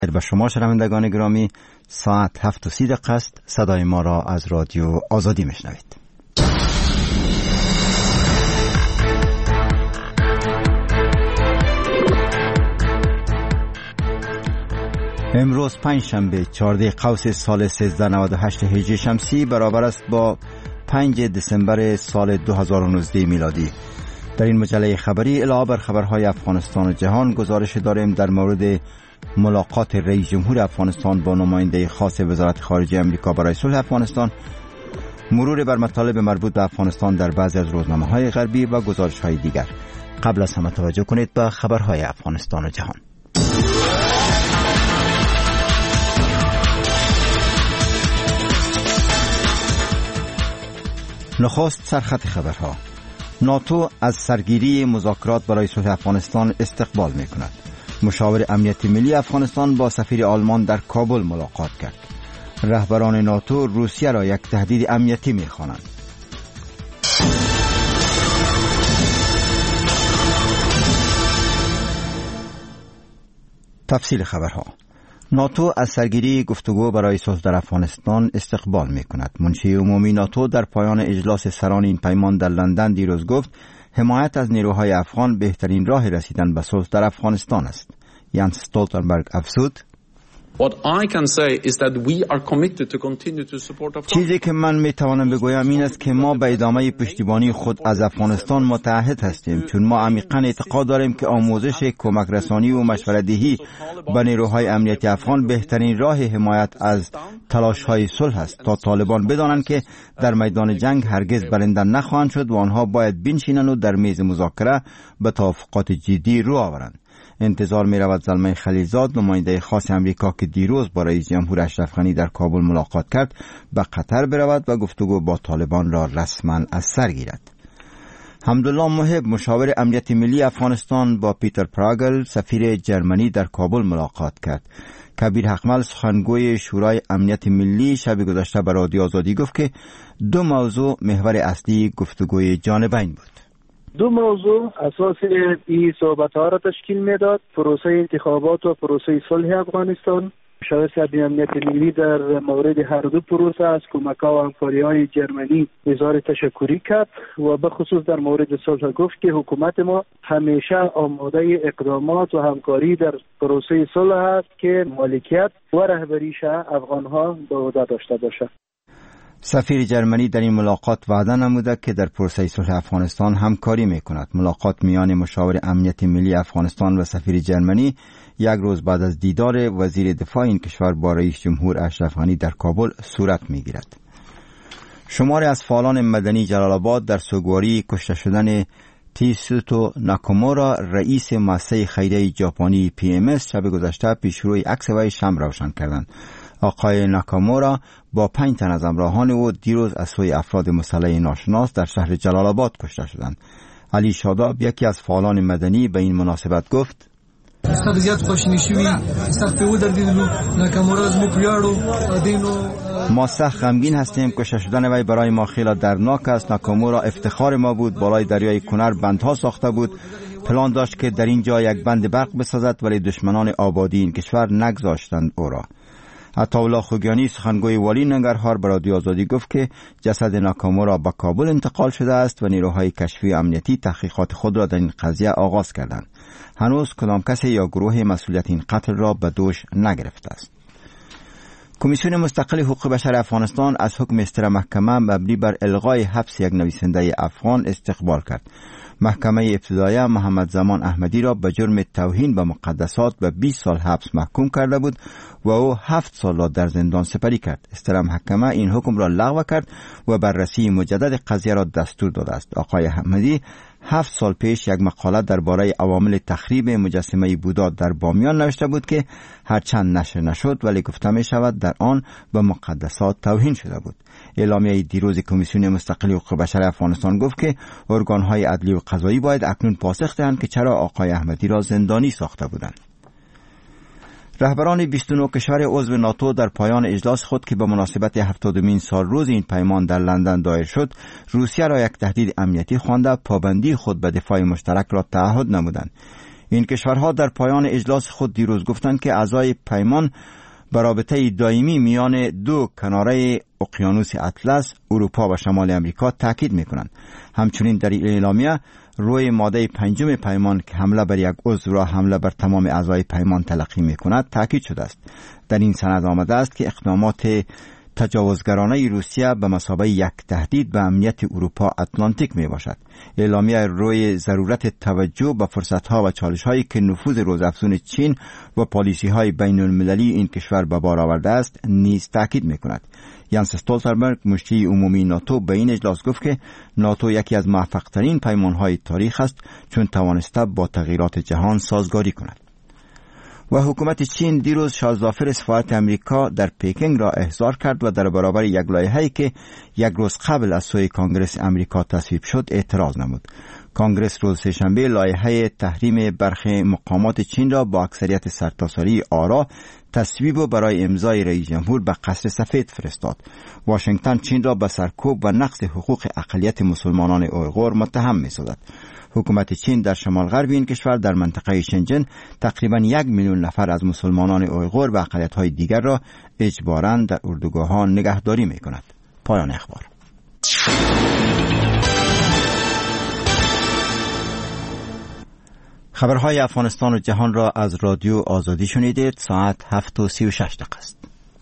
به شما شنوندگان گرامی، ساعت 7:30 است. صدای ما را از رادیو آزادی میشنوید. امروز پنجشنبه 14 قوس سال 1398 هجری شمسی برابر است با 5 دسامبر سال 2019 میلادی. در این مجله خبری علاوه بر خبرهای افغانستان و جهان گزارش داریم در مورد ملاقات رئیس جمهور افغانستان با نماینده خاص وزارت خارجه امریکا برای صلح افغانستان، مرور بر مطالب مربوط به افغانستان در بعضی از روزنامه‌های غربی و گزارش‌های دیگر. قبل از همه توجه کنید به خبرهای افغانستان و جهان. نخست سرخط خبرها. ناتو از سرگیری مذاکرات برای صلح افغانستان استقبال می‌کند. مشاور امنیت ملی افغانستان با سفیر آلمان در کابل ملاقات کرد. رهبران ناتو روسیه را یک تهدید امنیتی می‌خوانند. تفصیل خبرها. ناتو از سرگیری گفتگو برای صلح در افغانستان استقبال می‌کند. منشی عمومی ناتو در پایان اجلاس سران این پیمان در لندن دیروز گفت حمایت از نیروهای افغان بهترین راه رسیدن به صلح در افغانستان است. یانس استولتنبرگ افزود: چیزی که من میتوانم بگویم این است که ما به ادامه پشتیبانی خود از افغانستان متعهد هستیم، چون ما عمیقاً اعتقاد داریم که آموزش، کمک رسانی و مشورت‌دهی به نیروهای امنیتی افغان بهترین راه حمایت از تلاش‌های صلح است تا طالبان بدانند که در میدان جنگ هرگز برنده نخواهند شد و آنها باید بنشینند و در میز مذاکره به توافقات جدی رو آورند. انتظار می رود زلمه خلیلزاد، نماینده خاص امریکا که دیروز با رئیس جمهور اشرف غنی در کابل ملاقات کرد، به قطر برود و گفتگو با طالبان را رسما از سر گیرد. حمدالله محب، مشاور امنیت ملی افغانستان با پیتر پراگل، سفیر جرمنی در کابل ملاقات کرد. کبیر حقمل، سخنگوی شورای امنیت ملی، شب گذشته به رادیو آزادی گفت که دو موضوع محور اصلی گفتگوی جانبین بود. دو موضوع اساس این صحبت‌ها را تشکیل می‌داد: پروسه انتخابات و پروسه صلح افغانستان. مشاور امنیت ملی در مورد هر دو پروسه از کمک‌ها و همکاری‌های جرمنی اظهار تشکری کرد و به خصوص در مورد صلح گفت که حکومت ما همیشه آماده اقدامات و همکاری در پروسه صلح است که مالکیت و رهبریش افغان‌ها به عهده داشته باشد. سفیر جرمنی در این ملاقات وعده نموده که در پروسه صلح افغانستان همکاری می‌کند. ملاقات میان مشاور امنیت ملی افغانستان و سفیر جرمنی یک روز بعد از دیدار وزیر دفاع این کشور با رئیس جمهور اشرف غنی در کابل صورت می‌گیرد. شماری از فعالان مدنی جلال آباد در سوگواری کشته شدن تیسوتو ناکامورا، رئیس مؤسسه خیریه ژاپنی PMS، شب گذشته پیشروی عکس وی شمع روشن کردند. آقای ناکامورا با 5 تن از همراهان او دیروز از سوی افراد مسلح ناشناس در شهر جلال آباد کشته شدند. علی شاداب، یکی از فعالان مدنی، به این مناسبت گفت: ما سخت غمگین هستیم. کشته شدن وی برای ما خیلی دردناک است. ناکامورا افتخار ما بود. بالای دریای کنر بندها ساخته بود. پلان داشت که در اینجا یک بند برق بسازد، ولی دشمنان آبادی این کشور نگذاشتند او را. عطاالله خوگیانی، سخنگوی والی ننگرهار، به رادیو آزادی گفت که جسد ناکامورا به کابل انتقال شده است و نیروهای کشفی امنیتی تحقیقات خود را در این قضیه آغاز کردند. هنوز کدام کسی یا گروه مسئولیت این قتل را به دوش نگرفته است. کمیسیون مستقل حقوق بشر افغانستان از حکم اصدار محکمه مبنی بر الغای حبس یک نویسنده افغان استقبال کرد. محکمه ابتدایه محمد زمان احمدی را به جرم توهین به مقدسات به 20 سال حبس محکوم کرده بود و او 7 سال را در زندان سپری کرد. اصدار محکمه این حکم را لغو کرد و بررسی مجدد قضیه را دستور داده است. آقای احمدی 7 سال پیش یک مقاله درباره عوامل تخریب مجسمه بودا در بامیان نوشته بود که هرچند نشر نشد ولی گفته می شود در آن به مقدسات توهین شده بود. اعلامیه دیروز کمیسیون مستقل حقوق بشر افغانستان گفت که ارگان‌های عدلی و قضایی باید اکنون پاسخ دهند که چرا آقای احمدی را زندانی ساخته بودند. رهبران 29 کشور عضو ناتو در پایان اجلاس خود که به مناسبت 70مین سالروز این پیمان در لندن دایر شد، روسیه را یک تهدید امنیتی خوانده پابندی خود به دفاع مشترک را تعهد نمودند. این کشورها در پایان اجلاس خود دیروز گفتند که اعضای پیمان بر رابطه دائمی میان دو کناره اقیانوس اطلس، اروپا و شمال امریکا تاکید میکنند. همچنین در اعلامیه روی ماده 5 پیمان که حمله بر یک عضو را حمله بر تمام اعضای پیمان تلقی میکند تاکید شده است. در این سند آمده است که اقدامات تجاوزگرانه روسیه به مثابه یک تهدید به امنیت اروپا اتلانتیک می باشد. اعلامیه روی ضرورت توجه به فرصتها و چالش‌هایی که نفوذ روزافزون چین و پالیسی‌های بین المللی این کشور به بار آورده است نیز تاکید می‌کند. یانس استولتنبرگ مشتی عمومی ناتو به این اجلاس گفت که ناتو یکی از موفق‌ترین پیمان‌های تاریخ است چون توانسته با تغییرات جهان سازگاری کند. و حکومت چین دیروز شاهزادفر سفارت امریکا در پکینگ را احضار کرد و در برابر یک لایحه‌ای که یک روز قبل از سوی کنگره امریکا تصویب شد اعتراض نمود. کنگره روز سه‌شنبه لایحه تحریم برخی مقامات چین را با اکثریت سرتاسری آرا تصویب و برای امضای رئیس جمهور به قصر سفید فرستاد. واشنگتن چین را به سرکوب و نقض حقوق اقلیت مسلمانان اویغور متهم می‌سازد. حکومت چین در شمال غرب این کشور در منطقه شنجن تقریباً 1 میلیون نفر از مسلمانان اویغور و اقلیت‌های دیگر را اجباراً در اردوگاه‌ها نگهداری می‌کند. پایان اخبار. خبرهای افغانستان و جهان را از رادیو آزادی شنیدید. ساعت 7:36 است.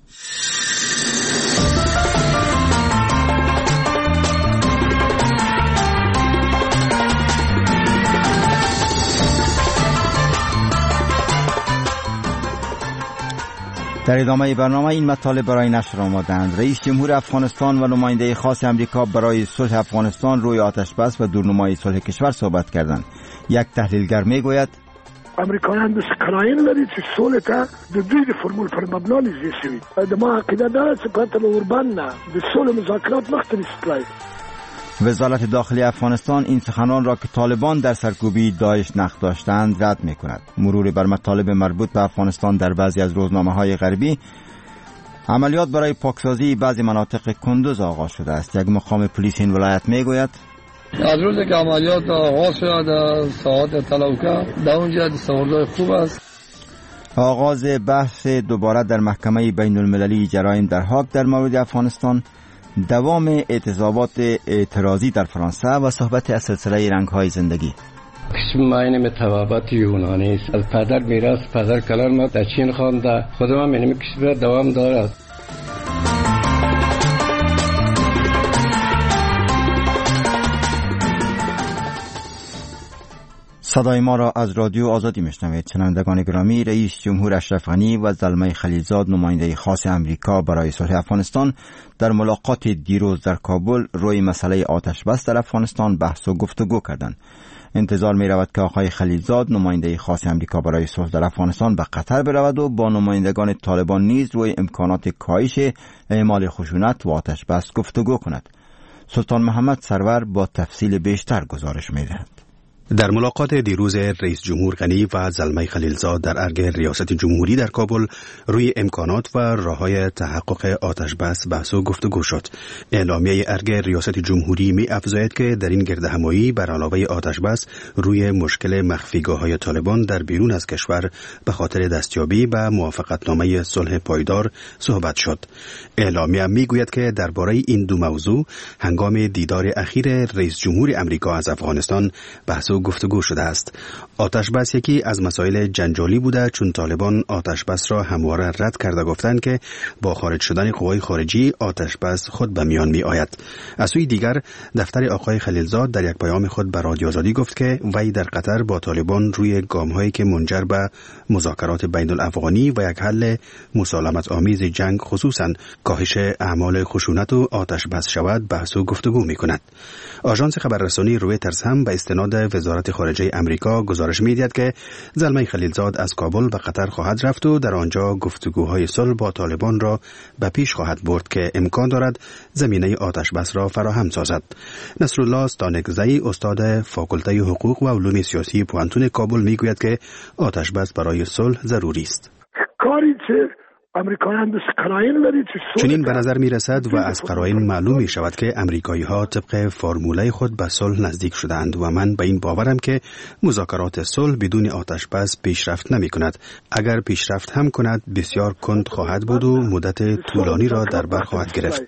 در ادامه برنامه این مطالب برای نشر آمدند. رئیس جمهور افغانستان و نماینده خاص امریکا برای صلح افغانستان روی آتش بس و دورنمای صلح کشور صحبت کردند. یک تحلیلگر میگوید امریکایان دست قرائن لري چې صلح ته د دوی د فرمول پر مبنا لیږي شوي. د ما عقیده ده چې قتل اوربان نه د صلح مذاکرات مخکې استقلال. وزارت داخلی افغانستان این سخنان را که طالبان در سرکوبی داعش نقد داشتند رد می‌کند. مرور بر مطالب مربوط به افغانستان در بعضی از روزنامه‌های غربی، عملیات برای پاکسازی بعضی مناطق کندوز آغاز شده است. یک مقام پلیس این ولایت میگوید از روزی که عملیات آغاز شده در ساعت تلوکه در اونجا سوالای خوب است. آغاز بحث دوباره در محکمه بین المللی جرایم در هاگ در مورد افغانستان، دوام اعتصابات اعتراضی در فرانسه و صحبت از سلسله رنگ‌های زندگی. اسم من متوابط یونانی است. از پدر میراث پدر کلان ما در چین خوانده. خودم هم کشور دوام دارد. صدای ما را از رادیو آزادی میشنوید. شنوندگان گرامی، رئیس جمهور اشرف غنی و زلمه خلیلزاد نماینده خاص امریکا برای صلح افغانستان در ملاقات دیروز در کابل روی مسئله آتش بس در افغانستان بحث و گفتگو کردند. انتظار می رود که آقای خلیلزاد نماینده خاص امریکا برای صلح در افغانستان به قطر برود و با نمایندگان طالبان نیز روی امکانات کاهش اعمال خشونت و آتش بس گفتگو کند. سلطان محمد سرور با تفصیل بیشتر گزارش می دهد. در ملاقات دیروز رئیس جمهور غنی و زلمه خلیلزاد در ارگ ریاست جمهوری در کابل روی امکانات و راه‌های تحقق آتش بس بحث و گفتگو شد. اعلامیه ارگ ریاست جمهوری می افزاید که در این گردهمایی بر علاوه آتش بس روی مشکل مخفیگاه‌های طالبان در بیرون از کشور به خاطر دستیابی به موافقتنامه صلح پایدار صحبت شد. اعلامیه میگوید که درباره این دو موضوع هنگام دیدار اخیر رئیس جمهور امریکا از افغانستان بحث و گفتگو شده است. آتش بس یکی از مسائل جنجالی بوده، چون طالبان آتش بس را همواره رد کرده گفتند که با خارج شدن قوای خارجی آتش بس خود به میان می آید. از سوی دیگر دفتر آقای خلیلزاد در یک پیام خود به رادیو آزادی گفت که وی در قطر با طالبان روی گام‌هایی که منجر به مذاکرات بین الافغانی و یک حل مسالمت آمیز جنگ، خصوصا کاهش اعمال خشونت و آتش بس شود، بحث و گفتگو می کند. آژانس خبررسانی رویترز هم به استناد وزارت خارجه امریکا گزارش می‌دهد که زلمه خلیلزاد از کابل به قطر خواهد رفت و در آنجا گفتگوهای صلح با طالبان را به پیش خواهد برد که امکان دارد زمینه آتش بس را فراهم سازد. نصرالله ستانکزئی، استاد فاکولته حقوق و علوم سیاسی پوهنتون کابل میگوید که آتش بس برای صلح ضروری است. کاری که امریکایان دست قرائن لري چې چنین به نظر می رسد و از قرائن معلوم می شود که امریکایی ها طبق فرموله خود به صلح نزدیک شدند و من به این باورم که مذاکرات صلح بدون آتش بس پیشرفت نمی کند. اگر پیشرفت هم کند بسیار کند خواهد بود و مدت طولانی را در بر خواهد گرفت.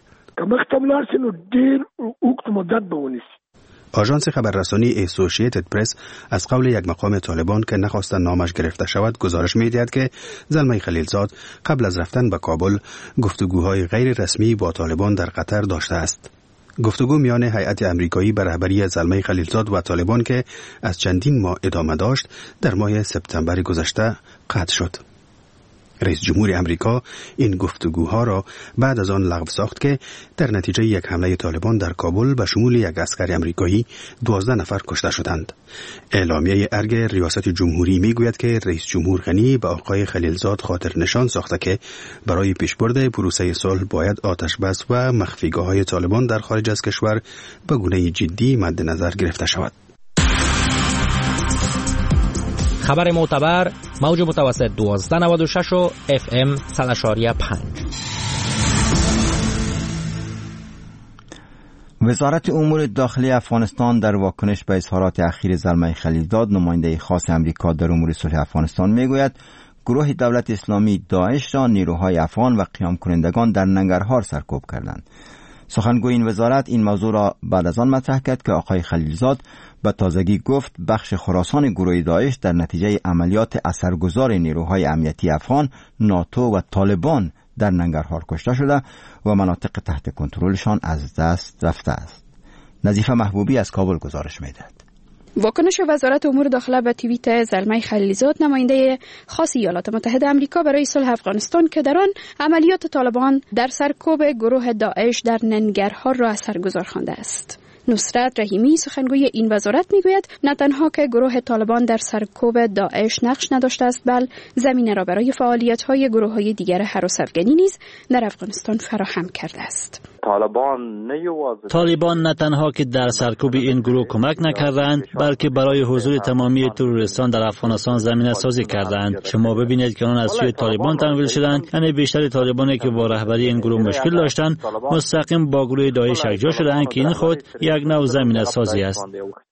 آژانس خبررسانی اسوسییتد پرس از قول یک مقام طالبان که نخواستند نامش گرفته شود گزارش می‌دهد که زلمه خلیلزاد قبل از رفتن به کابل گفتگوهای غیر رسمی با طالبان در قطر داشته است. گفتگو میان هیئت امریکایی به رهبری زلمه خلیلزاد و طالبان که از چندین ماه ادامه داشت در ماه سپتامبر گذشته قطع شد. رئیس جمهور امریکا این گفتگوها را بعد از آن لغو ساخت که در نتیجه یک حمله طالبان در کابل به شمول یک عسکر امریکایی 12 نفر کشته شدند. اعلامیه ارگ ریاست جمهوری میگوید که رئیس جمهور غنی به آقای خلیلزاد خاطر نشان ساخته که برای پیشبرد پروسه صلح باید آتش بس و مخفیگاه‌های طالبان در خارج از کشور به گونه جدی مد نظر گرفته شود. خبر معتبر موج متوسط 1296 و FM 100.5. وزارت امور داخلی افغانستان در واکنش به اظهارات اخیر زلمه خلیلزاد نماینده خاص امریکا در امور صلح افغانستان میگوید گروه دولت اسلامی داعش را نیروهای افغان و قیام کنندگان در ننگرهار سرکوب کردند. سخنگوی این وزارت این موضوع را بعد از آن مطرح کرد که آقای خلیلزاد به تازگی گفت بخش خراسان گروه داعش در نتیجه عملیات اثرگذار نیروهای امنیتی افغان، ناتو و طالبان در ننگرهار کشته شده و مناطق تحت کنترلشان از دست رفته است. نظیفه محبوبی از کابل گزارش می‌دهد. واکنش وزارت امور داخله به توییت زلمه خلیلزاد نماینده خاص ایالات متحده آمریکا برای صلح افغانستان که در آن عملیات طالبان در سرکوب گروه داعش در ننگرهار را اثرگذار خوانده است. نصرت رحیمی سخنگوی این وزارت میگوید نه تنها که گروه طالبان در سرکوب داعش نقش نداشته است بل زمینه را برای فعالیت‌های گروه‌های دیگر هراس افغانی نیز در افغانستان فراهم کرده است. طالبان نه تنها که در سرکوب این گروه کمک نکردند بلکه برای حضور تمامی تروریستان در افغانستان زمینه سازی کردند. شما ببینید که آنان از سوی طالبان تمویل شدند، یعنی بیشتر طالبانی که با رهبری این گروه مشکل داشتند مستقیم با گروه داعش یکجا شدند که این خود یک نوع زمینه سازی است.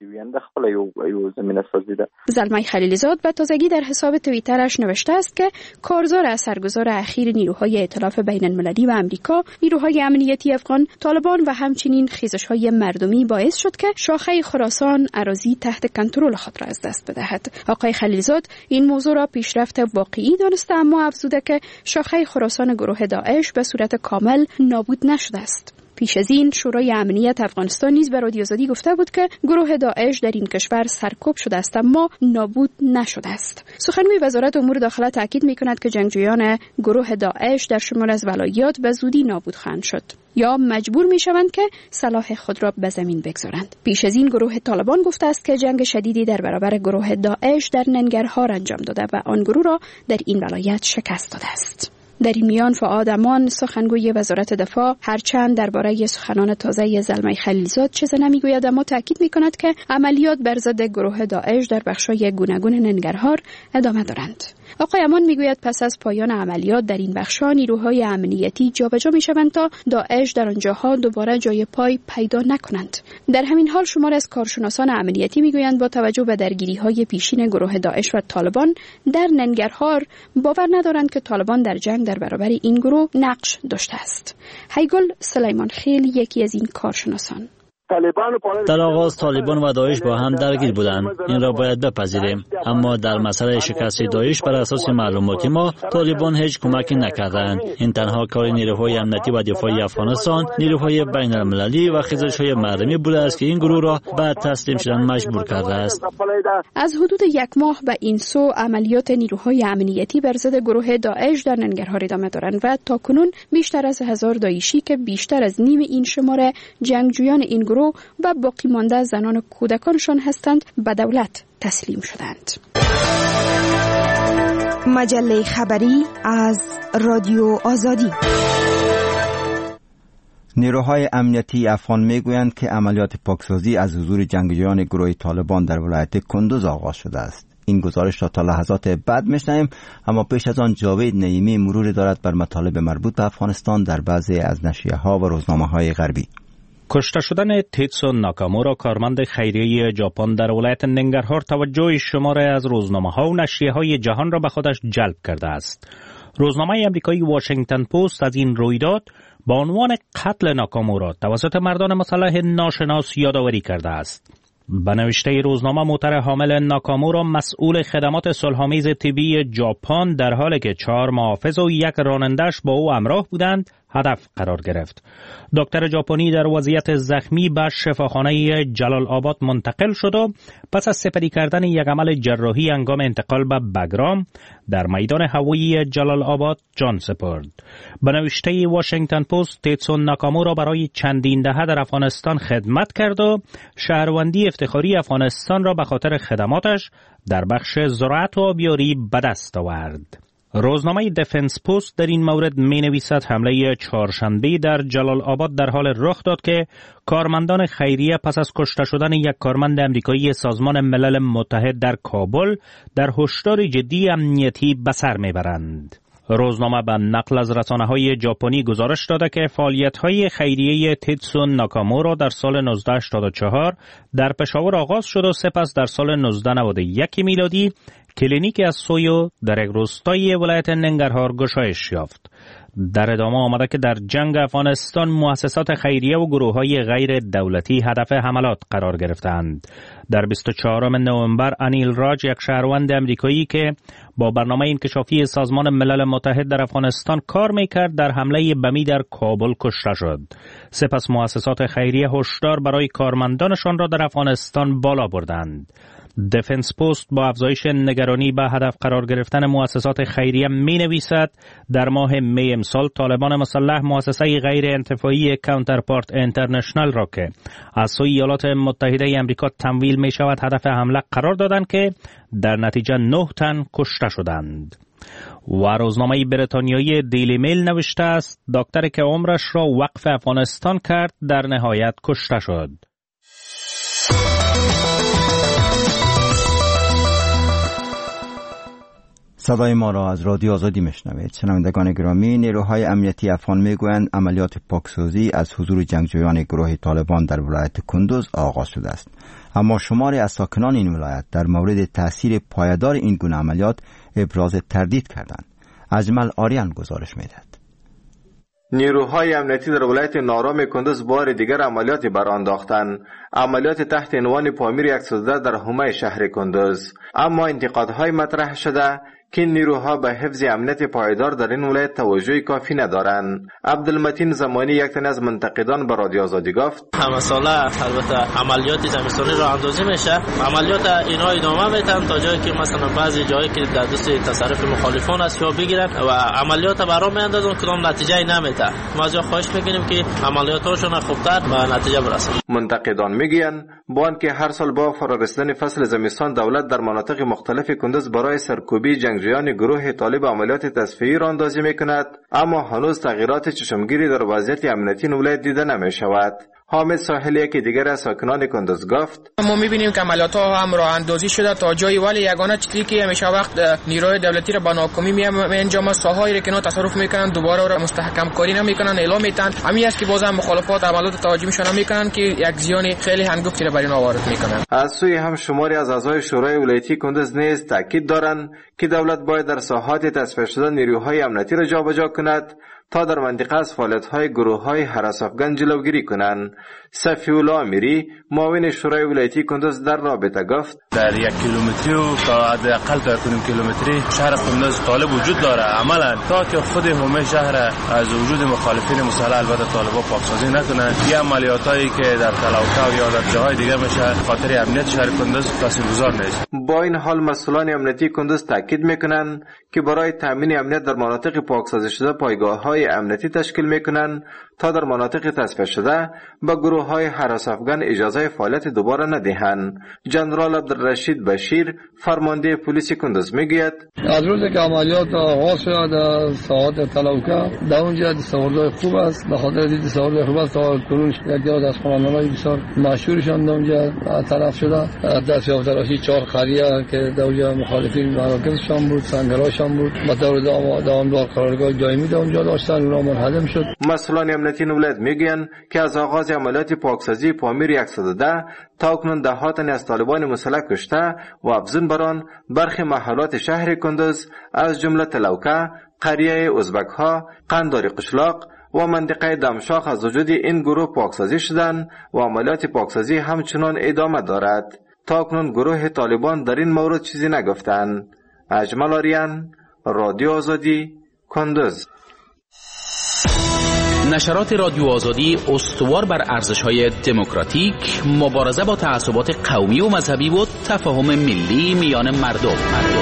زلمه خلیلزاد به تازگی در حساب توییترش نوشته است که کارزار اثرگذار اخیر نیروهای ائتلاف بین المللی و آمریکا، نیروهای امنیتی افغان، طالبان و همچنین خیزش‌های مردمی باعث شد که شاخه خراسان اراضی تحت کنترل خود را از دست بدهد. آقای خلیلزاد این موضوع را پیشرفت واقعی دانسته اما افزوده که شاخه خراسان گروه داعش به صورت کامل نابود نشده است. پیش از این شورای امنیت افغانستان نیز به رادیو آزادی گفته بود که گروه داعش در این کشور سرکوب شده است اما نابود نشده است. سخنگوی وزارت امور داخله تاکید می‌کند که جنگجویان گروه داعش در شمال از ولایات به زودی نابود خواهند شد یا مجبور می‌شوند که سلاح خود را به زمین بگذارند. پیش از این گروه طالبان گفته است که جنگ شدیدی در برابر گروه داعش در ننگرهار انجام داده و آن گروه را در این ولایت شکست داده است. در این میان فؤاد امان سخنگوی وزارت دفاع هرچند درباره سخنان تازه زلمه خلیلزاد چیزی نمیگوید اما تاکید می‌کند که عملیات بر ضد گروه داعش در بخش‌های گوناگون ننگرهار ادامه دارند. آقای امان میگوید پس از پایان عملیات در این بخش‌ها نیروهای امنیتی جابجا می‌شوند تا داعش در آنجاها دوباره جای پای پیدا نکنند. در همین حال شمار از کارشناسان امنیتی میگویند با توجه به درگیری‌های پیشین گروه داعش و طالبان در ننگرهار باور ندارند که طالبان در جنگ در برابر این گروه نقش داشته است. هیگل سلیمان خیل یکی از این کارشناسان: در آغاز طالبان و داعش با هم درگیر بودند، این را باید بپذیریم، اما در مسئله شکست داعش بر اساس معلومات ما طالبان هیچ کمکی نکردند. این تنها کار نیروهای امنیتی و دفاعی افغانستان، نیروهای بین المللی و خیزش‌های مردمی بوده است که این گروه را به تسلیم شدن مجبور کرده است. از حدود یک ماه به این سو عملیات نیروهای امنیتی بر ضد گروه داعش در ننگرهار ادامه دارند و تاکنون بیشتر از 1000 داعشی که بیشتر از نیم این شماره جنگجویان این گروه و باقی مانده زنان و کودکانشان هستند به دولت تسلیم شدند. مجله خبری از رادیو آزادی. نیروهای امنیتی افغان میگویند که عملیات پاکسازی از حضور جنگجویان گروه طالبان در ولایت کندوز آغاز شده است. این گزارش را تا لحظات بعد میشنویم، اما پیش از آن جاوید نعیمی مروری دارد بر مطالب مربوط به افغانستان در بعضی از نشریه‌ها و روزنامه‌های غربی. کشته شدن تیتسو ناکامورا کارمند خیریه ژاپن در ولایت ننگرهار توجه شماره از روزنامه‌ها و نشریه‌های جهان را به خودش جلب کرده است. روزنامه آمریکایی واشنگتن پست از این رویداد با عنوان قتل ناکامورا توسط مردان مسلح ناشناس یادآوری کرده است. به نوشته روزنامه موتر حامل ناکامورا مسئول خدمات صلح‌آمیز طبی ژاپن در حالی که 4 محافظ و 1 راننده‌اش با او همراه بودند هدف قرار گرفت. دکتر ژاپنی در وضعیت زخمی به شفاخانه جلال آباد منتقل شد و پس از سپری کردن یک عمل جراحی هنگام انتقال به بگرام در میدان هوایی جلال آباد جان سپرد. به نوشته واشنگتن پست تیتسو ناکامورا برای چندین دهه در افغانستان خدمت کرد و شهروندی افتخاری افغانستان را به خاطر خدماتش در بخش زراعت و آبیاری به دست آورد. روزنامه دفنس پست در این مورد می نویسد حمله چهارشنبه در جلال آباد در حال رخ داد که کارمندان خیریه پس از کشته شدن یک کارمند امریکایی سازمان ملل متحد در کابل در هشدار جدی امنیتی به سر می برند. روزنامه به نقل از رسانه‌های ژاپنی گزارش داده که فعالیت‌های خیریه تیتسو ناکامورا در سال 1984 در پشاور آغاز شد و سپس در سال 1991 میلادی کلینیک از سویو در یک روستای ولایت ننگرهار گشایش یافت. در ادامه آمده که در جنگ افغانستان مؤسسات خیریه و گروه‌های غیر دولتی هدف حملات قرار گرفتند. در 24 نوامبر انیل راج، یک شهروند امریکایی که با برنامه انکشافی سازمان ملل متحد در افغانستان کار می‌کرد، در حمله بمی در کابل کشته شد. سپس مؤسسات خیریه هشدار برای کارمندانشان را در افغانستان بالا بردند. دفنس پست با افزایش نگرانی به هدف قرار گرفتن مؤسسات خیریه می نویسد در ماه می امسال طالبان مسلح مؤسسه غیر انتفاعی کانترپارت اینترنشنال را که از سوی ایالات متحده امریکا تمویل می شود هدف حمله قرار دادند که در نتیجه 9 تن کشته شدند. و روزنامه بریتانیایی دیلی میل نوشته است دکتری که عمرش را وقف افغانستان کرد در نهایت کشته شد. صدای ما را از رادیو آزادی میشنوید. شنوندگان گرامی، نیروهای امنیتی افغان میگویند عملیات پاکسازی از حضور جنگجویان گروه طالبان در ولایت کندوز آغاز شده است. اما شماری از ساکنان این ولایت در مورد تاثیر پایدار این گونه عملیات ابراز تردید کردند. اجمل آریان گزارش میدهد. نیروهای امنیتی در ولایت نارام کندوز بار دیگر عملیاتی برانداختند. عملیات تحت عنوان پامیر 110 در حومه شهر کندوز. اما انتقادهای مطرح شده که نیروها به حفظ امنیت پایدار در این ولایت توجه کافی ندارند. عبدالمتین زمانی، یک تن از منتقدان، به رادیو آزادی گفت همه ساله البته عملیات زمستانی راه اندازی میشه، عملیات اینا ادامه میتن تا جایی که مثلا بعضی جایی که در دست تصرف مخالفان است یا بگیرن و عملیات برام میاندازن کدام نتیجه نمیده. ما از خواهش میکنیم که عملیاتشون خوبتر به نتیجه برسن. منتقدان میگن با آنکه هر سال با فرارسیدن فصل زمستان دولت در مناطق مختلف کندوز برای سرکوبی جنگجویان گروه طالب عملیات تصفیه‌ای را اندازی میکند، اما هنوز تغییرات چشمگیری در وضعیت امنیتی ولایت دیده نمیشود. حامد ساحلی که دیگر از ساکنان کندوز گفت ما میبینیم که عملیات ها هم راه اندازی شده تا جایی، ولی یگانه چیزی که همیشه وقت نیروی دولتی را با ناکامی میانجامد، ساحایی که اینا تصرف میکنن دوباره را مستحکم کاری نمیکنن، اعلام میتن. همین است که بازم مخالفات عملیات توجه میشن میکنن که یک زیان خیلی هنگفتی را بر اینا وارد میکنن. از سوی هم شماری از اعضای شورای ولایتی کندوز نیز تاکید دارند که دولت باید در ساحات تصفیه شده نیروهای امنیتی را جابجا کند تا در منطقه از فعالیت‌های گروه‌های هراس افغان جلوگیری کنند. صفی‌الله امیری، معاون شورای ولایتی کندوز، در رابطه گفت در 1 کیلومتری و تا حداقل تا 1.5 کیلومتری شهر کندوز طالب وجود داره. عملاً تا که خود همه شهر از وجود مخالفین مسلح البته طالبا پاکسازی نکنند، این عملیاتایی که در تلاوکا یا در جاهای دیگر میشه خاطر امنیت شهر کندوز تاثیرگذار نیست. با این حال مسئولان امنیتی کندوز تاکید میکنند که برای تامین امنیت در مناطق پاکسازی شده پایگاه‌های نیروهای امنیتی تشکیل میکنند تا در مناطق تصفیه شده به گروه های هراس افغان اجازه فعالیت دوباره ندهند. جنرال عبدالرشید بشیر فرمانده پلیس کندوز میگوید از روزی که عملیات آغاز شد در ساعات تلوکه در اونجا دستاوردهای خوب است. به خاطر دستاوردهای خوب است تا کنون یکی از خوانندگان بسیار مشهورشان در اونجا طرف شده. دست یافته راشی 4 خریه که در اونجا مخالفین مراکزشان بود، سنگرهاشان بود، با دور دوامدار قرارگاه دائمی در اونجا داشتن، اونا منهدم شد. مسئولان امنیتی ولایت میگویند که از آغاز عملیات پاکسازی پامیر 110 تا اکنون دهها تن از طالبان مسلح کشته و افزون بر آن برخی محلات شهر کندوز از جمله تلوکه، قریه ازبک‌ها، قنداری قشلاق و منطقه دمشاق از وجود این گروه پاکسازی شدند و عملیات پاکسازی همچنان ادامه دارد. تا اکنون گروه طالبان در این مورد چیزی نگفتند. اجمل آریان، رادیو آزادی، کندوز. نشرات رادیو آزادی استوار بر ارزش‌های دموکراتیک، مبارزه با تعصبات قومی و مذهبی و تفاهم ملی میان مردم.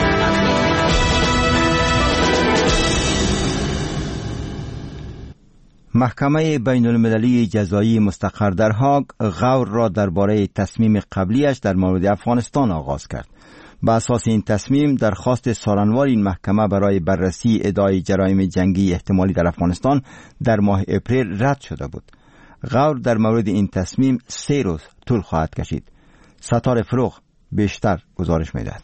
محکمه بین المللی جزایی مستقر در هاگ غور را درباره تصمیم قبلیش در مورد افغانستان آغاز کرد. به اساس این تصمیم درخواست سالانوار این محکمه برای بررسی ادعای جرایم جنگی احتمالی در افغانستان در ماه اپریل رد شده بود. غور در مورد این تصمیم 3 روز طول خواهد کشید. ستاره فروغ بیشتر گزارش می‌دهد.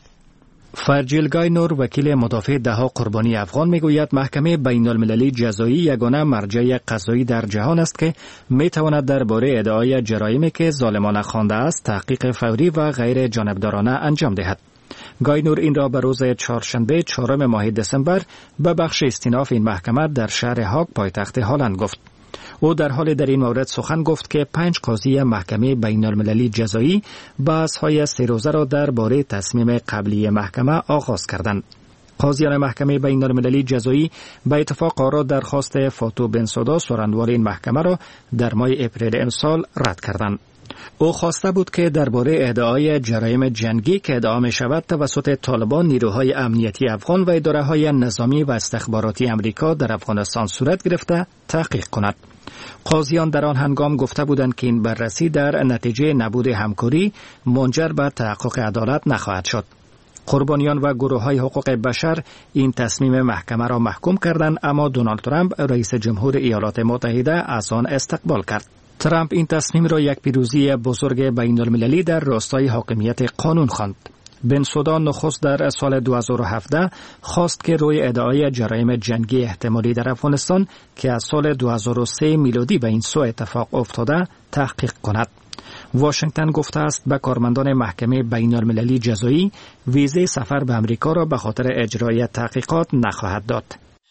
فرجیل گاینور وکیل مدافع دهها قربانی افغان میگوید محکمه بین المللی جزایی یگانه مرجع قضایی در جهان است که میتواند درباره ادعای جرایمی که ظالمانه خوانده است تحقیق فوری و غیر جانبدارانه انجام دهد. گاینور این را به روز چهارشنبه 4 ماه دسامبر به بخش استیناف این محکمه در شهر هاگ پایتخت هلند گفت. او در حال در این مورد سخن گفت که 5 قاضی محکمه بین المللی جزایی بحث‌های 3 روزه را درباره تصمیم قبلی محکمه آغاز کردند. قاضیان محکمه بین المللی جزایی به اتفاق آرا درخواست فاتو بنسودا سخنوار این محکمه را در ماه اپریل امسال رد کردند. او خواسته بود که درباره ادعای جرایم جنگی که ادعا می شود توسط طالبان نیروهای امنیتی افغان و اداره‌های نظامی و استخباراتی امریکا در افغانستان صورت گرفته تحقیق کند. قاضیان در آن هنگام گفته بودند که این بررسی در نتیجه نبود همکاری منجر به تحقق عدالت نخواهد شد. قربانیان و گروه‌های حقوق بشر این تصمیم محکمه را محکوم کردند، اما دونالد ترامپ رئیس جمهور ایالات متحده از آن استقبال کرد. ترامپ این تصمیم را یک پیروزی بزرگ بین المللی در راستای حاکمیت قانون خواند. بنسودا نخست در سال 2017 خواست که روی ادعای جرایم جنگی احتمالی در افغانستان که از سال 2003 میلادی به این سو اتفاق افتاده تحقیق کند. واشنگتن گفته است به کارمندان محکمه بین المللی جزایی ویزه سفر به امریکا را به خاطر اجرای تحقیقات نخواهد داد.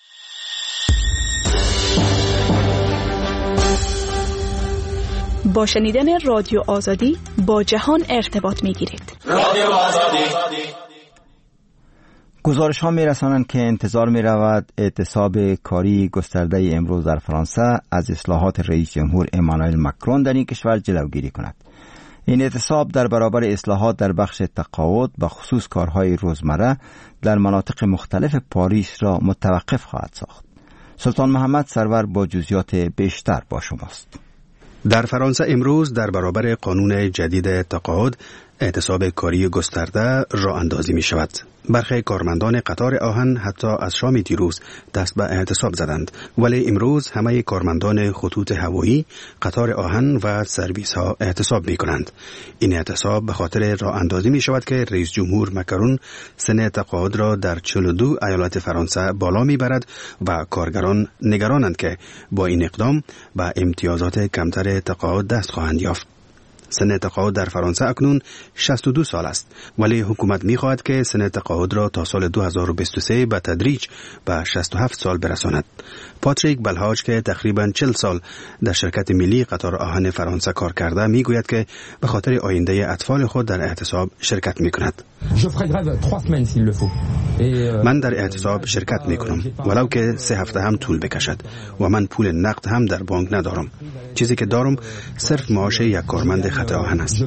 با شنیدن رادیو آزادی با جهان ارتباط می‌گیرید. رادیو آزادی. گزارش ها می رسانند که انتظار می رود اعتصاب کاری گسترده امروز در فرانسه از اصلاحات رئیس جمهور امانوئل مکرون در این کشور جلوگیری کند. این اعتصاب در برابر اصلاحات در بخش تقاعد و خصوص کارهای روزمره در مناطق مختلف پاریس را متوقف خواهد ساخت. سلطان محمد سرور با جزئیات بیشتر با شماست. در فرانسه امروز در برابر قانون جدید تقاعد اعتصاب کاری گسترده راه اندازی می شود. برخی کارمندان قطار آهن حتی از شام دیروز دست به اعتصاب زدند، ولی امروز همه کارمندان خطوط هوایی، قطار آهن و سرویس ها اعتصاب می کنند. این اعتصاب به خاطر راه اندازی می شود که رئیس جمهور مکرون سن تقاعد را در 42 ایالت فرانسه بالا می برد و کارگران نگرانند که با این اقدام به امتیازات کمتر تقاعد دست خواهند یافت. سن تقاعد در فرانسه اکنون 62 سال است، ولی حکومت می‌خواهد که سن تقاعد را تا سال 2023 به تدریج به 67 سال برساند. پاتریک بلهاج که تقریباً 40 سال در شرکت ملی قطار آهن فرانسه کار کرده میگوید که به خاطر آینده اطفال خود در اعتصاب شرکت می‌کند. من در اعتصاب شرکت می کنم ولو که 3 هفته هم طول بکشد و من پول نقد هم در بانک ندارم. چیزی که دارم صرف معاش یک کارمند خط آهن است.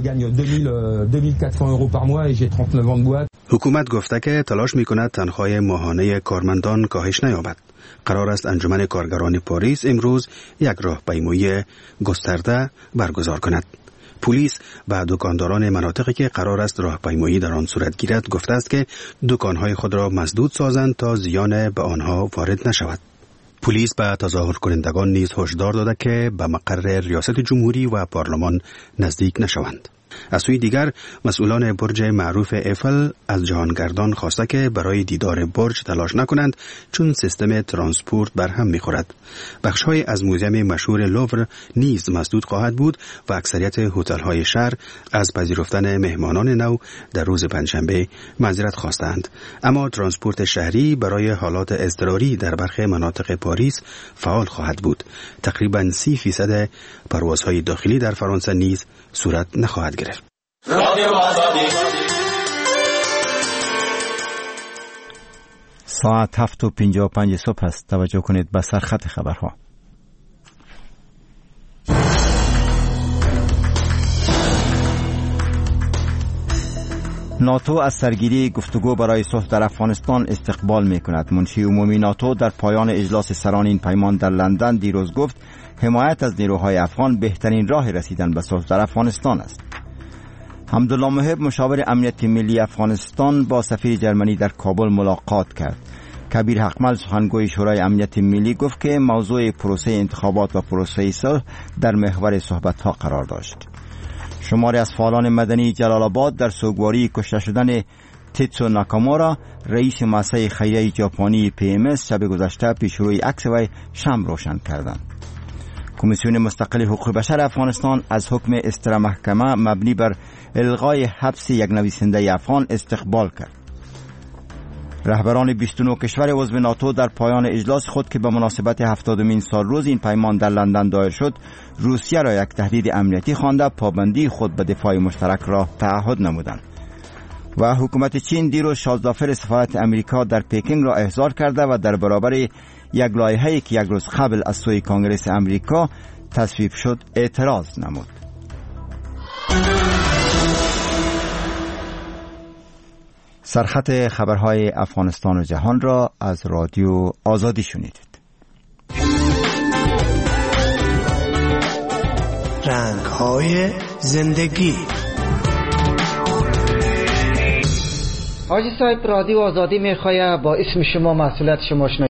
حکومت گفته که تلاش می کند تنخواه ماهانه کارمندان کاهش نیابد. قرار است انجمن کارگران پاریس امروز یک راهپیمایی گسترده برگزار کند. پلیس به دکانداران مناطقی که قرار است راهپیمایی در آن صورت گیرد گفته است که دکانهای خود را مسدود سازند تا زیان به آنها وارد نشود. پلیس به تظاهر کنندگان نیز هشدار داده که به مقر ریاست جمهوری و پارلمان نزدیک نشوند. از سوی دیگر مسئولان برج معروف ایفل از جهانگردان خواسته که برای دیدار برج تلاش نکنند چون سیستم ترانسپورت برهم می‌خورد. بخش‌های از موزیم مشهور لوور نیز مسدود خواهد بود و اکثریت هتل‌های شهر از پذیرفتن مهمانان نو در روز پنجشنبه معذرت خواستند. اما ترانسپورت شهری برای حالات اضطراری در برخی مناطق پاریس فعال خواهد بود. تقریباً 30% پروازهای داخلی در فرانسه نیز صورت نخواهد گرفت. ساعت 7:55 صبح است. توجه کنید به سرخط خبرها. ناتو از سرگیری گفتگو برای صلح در افغانستان استقبال می کند. منشی عمومی ناتو در پایان اجلاس سران این پیمان در لندن دیروز گفت حمایت از نیروهای افغان بهترین راه رسیدن به صلح در افغانستان است. حمدالله محب مشاور امنیت ملی افغانستان با سفیر جرمنی در کابل ملاقات کرد. کبیر حقمل سخنگوی شورای امنیت ملی گفت که موضوع پروسه انتخابات و پروسه صلح در محور صحبت‌ها قرار داشت. شماری از فعالان مدنی جلال آباد در سوگواری کشته شدن تیتسو ناکامورا رئیس مؤسسه خیریه ژاپنی PMS شب گذشته پیش روی عکس وی شمع روشن کردند. کمیسیون مستقل حقوق بشر افغانستان از حکم استر محکمه مبنی بر الغای حبس یک نویسنده افغان استقبال کرد. رهبران 29 کشور عضو ناتو در پایان اجلاس خود که به مناسبت 70مین سالروز این پیمان در لندن دایر شد، روسیه را یک تهدید امنیتی خوانده پابندی خود به دفاع مشترک را تعهد نمودند. و حکومت چین دیروز شازدافر سفارت امریکا در پکینگ را احضار کرده و در برابر یک لایحه‌ای که یک روز قبل از سوی کنگره امریکا تصویب شد اعتراض نمود. سرخط خبرهای افغانستان و جهان را از رادیو آزادی شنیدید. رنگ‌های زندگی. حاجی صاحب، رادیو آزادی میخواه با اسم شما مسئولیت شما